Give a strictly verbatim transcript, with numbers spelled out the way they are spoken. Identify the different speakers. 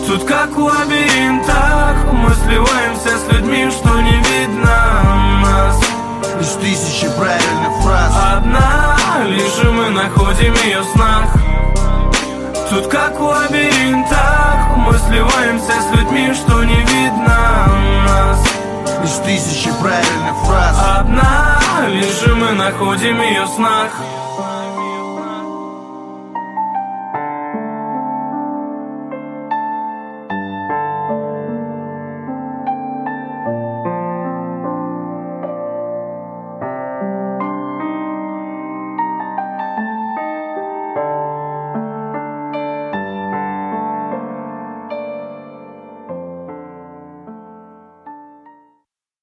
Speaker 1: Тут как в лабиринтах мы сливаемся с людьми, что не видно нас.
Speaker 2: Лишь тысячи правильных фраз,
Speaker 1: одна лишь и мы находим ее в снах. Тут как в лабиринтах мы сливаемся с людьми, что не видно нас.
Speaker 2: лишь тысячи правильных фраз,
Speaker 1: одна лишь и мы находим ее в снах.